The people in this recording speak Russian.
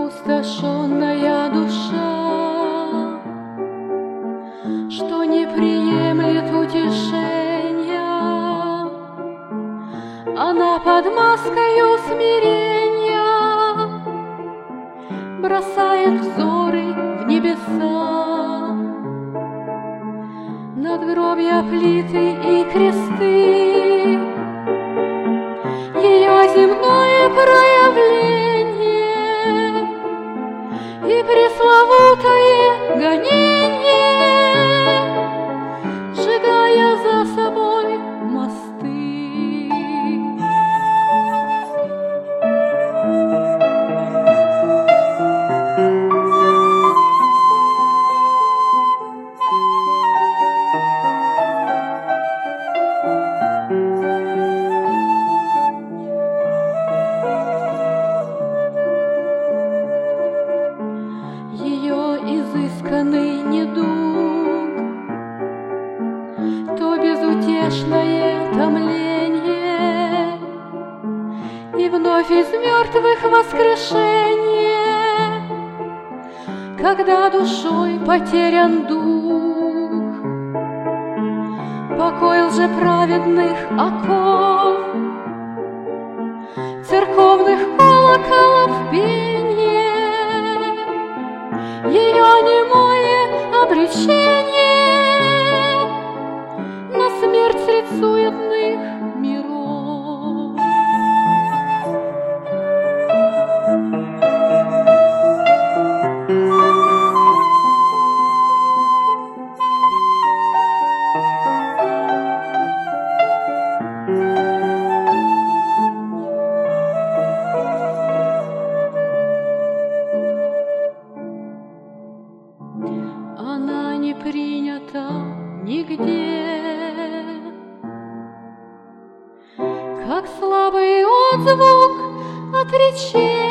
опустошенная душа, что не приемлет утешения, она под маскою смирения бросает взоры в небеса, надгробья, плиты и кресты, ее земное проявление и пресловутое гонение, сжигая за собой мосты. Изысканный недуг, то безутешное томление, и вновь из мертвых воскрешение, когда душой потерян дух, покой лжеправедных оков, церковных колоколов пение, ее немое обречение на смерть средь суетных миров. Она не принята нигде, как слабый отзвук отречения.